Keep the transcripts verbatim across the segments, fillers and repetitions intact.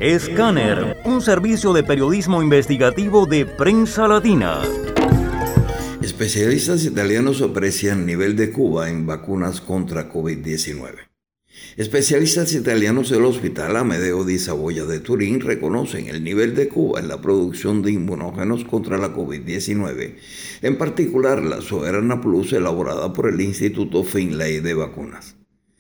Escáner, un servicio de periodismo investigativo de Prensa Latina. Especialistas italianos aprecian nivel de Cuba en vacunas contra COVID diecinueve. Especialistas italianos del Hospital Amedeo di Savoia de Turín reconocen el nivel de Cuba en la producción de inmunógenos contra la COVID diecinueve, en particular la Soberana Plus elaborada por el Instituto Finlay de Vacunas.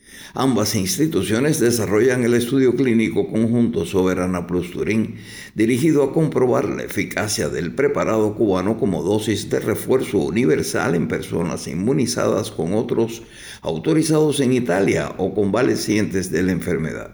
Ambas instituciones desarrollan el estudio clínico conjunto Soberana Plus Turín, dirigido a comprobar la eficacia del preparado cubano como dosis de refuerzo universal en personas inmunizadas con otros autorizados en Italia o convalecientes de la enfermedad.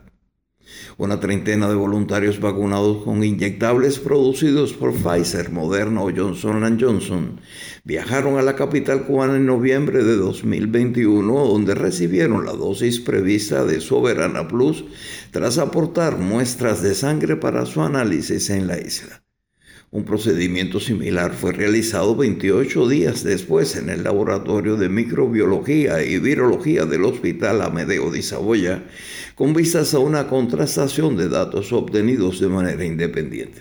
Una treintena de voluntarios vacunados con inyectables producidos por Pfizer, Moderna o Johnson and Johnson viajaron a la capital cubana en noviembre de dos mil veintiuno, donde recibieron la dosis prevista de Soberana Plus tras aportar muestras de sangre para su análisis en la isla. Un procedimiento similar fue realizado veintiocho días después en el Laboratorio de Microbiología y Virología del Hospital Amedeo di Savoia, con vistas a una contrastación de datos obtenidos de manera independiente.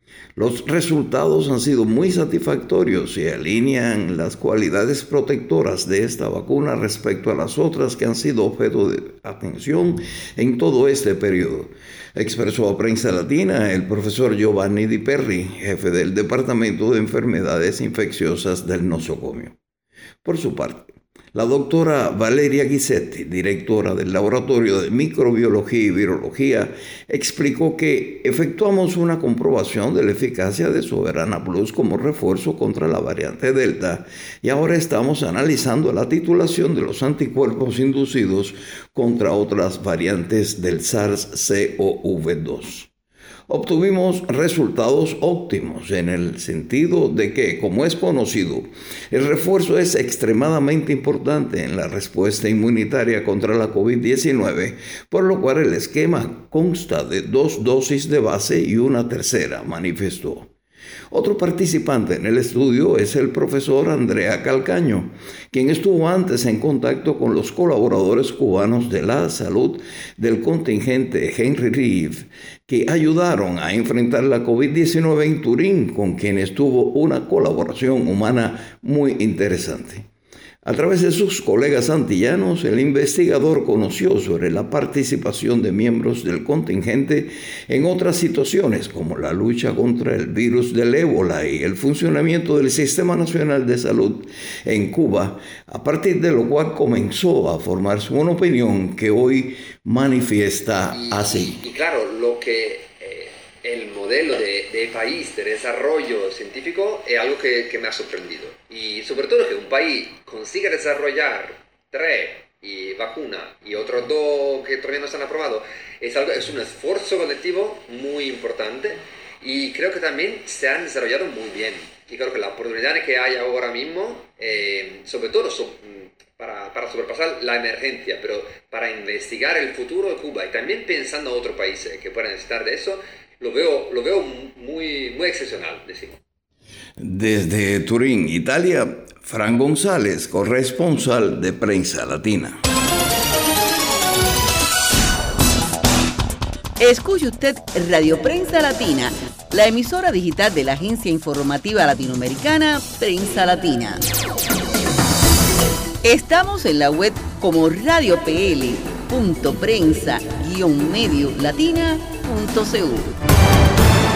Los resultados han sido muy satisfactorios y alinean las cualidades protectoras de esta vacuna respecto a las otras que han sido objeto de atención en todo este periodo, expresó a Prensa Latina el profesor Giovanni Di Perri, jefe del Departamento de Enfermedades Infecciosas del nosocomio. Por su parte, la doctora Valeria Ghisetti, directora del Laboratorio de Microbiología y Virología, explicó que efectuamos una comprobación de la eficacia de Soberana Plus como refuerzo contra la variante Delta y ahora estamos analizando la titulación de los anticuerpos inducidos contra otras variantes del SARS-C o V dos. Obtuvimos resultados óptimos en el sentido de que, como es conocido, el refuerzo es extremadamente importante en la respuesta inmunitaria contra la COVID diecinueve, por lo cual el esquema consta de dos dosis de base y una tercera, manifestó. Otro participante en el estudio es el profesor Andrea Calcaño, quien estuvo antes en contacto con los colaboradores cubanos de la salud del contingente Henry Reeve, que ayudaron a enfrentar la COVID diecinueve en Turín, con quienes tuvo una colaboración humana muy interesante. A través de sus colegas antillanos, el investigador conoció sobre la participación de miembros del contingente en otras situaciones como la lucha contra el virus del ébola y el funcionamiento del Sistema Nacional de Salud en Cuba, a partir de lo cual comenzó a formarse una opinión que hoy manifiesta y, así. Y, y claro, lo que eh, el modelo de, de país de desarrollo científico es algo que, que me ha sorprendido. Y sobre todo que un país consiga desarrollar tres y vacunas y otros dos que todavía no están aprobados, es, algo, es un esfuerzo colectivo muy importante y creo que también se han desarrollado muy bien. Y creo que las oportunidades que hay ahora mismo, eh, sobre todo son, para, para sobrepasar la emergencia, pero para investigar el futuro de Cuba y también pensando en otros países que puedan necesitar de eso, lo veo, lo veo muy, muy excepcional, decimos. Desde Turín, Italia, Fran González, corresponsal de Prensa Latina. Escuche usted Radio Prensa Latina, la emisora digital de la agencia informativa latinoamericana Prensa Latina. Estamos en la web como radio p l punto prensa guion medio latina punto c u.